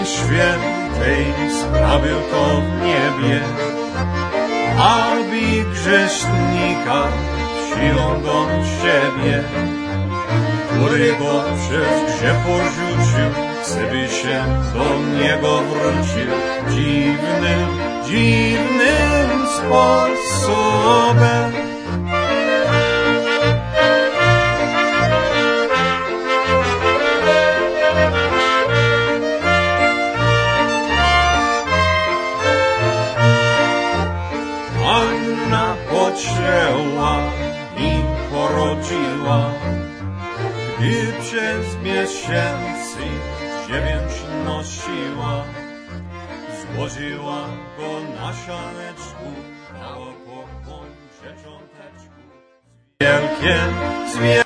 Świętej sprawił to w niebie, aby grzesznika siłą do siebie, którego przez grzech porzucił, chce by się do niego wrócił dziwnym, dziwnym sposobem. Anna poczęła i porodziła, gdy przez miesięcy 9 nosiła. Złożyła go na sianeczku, dała pokłon dzieciąteczku. Wielkie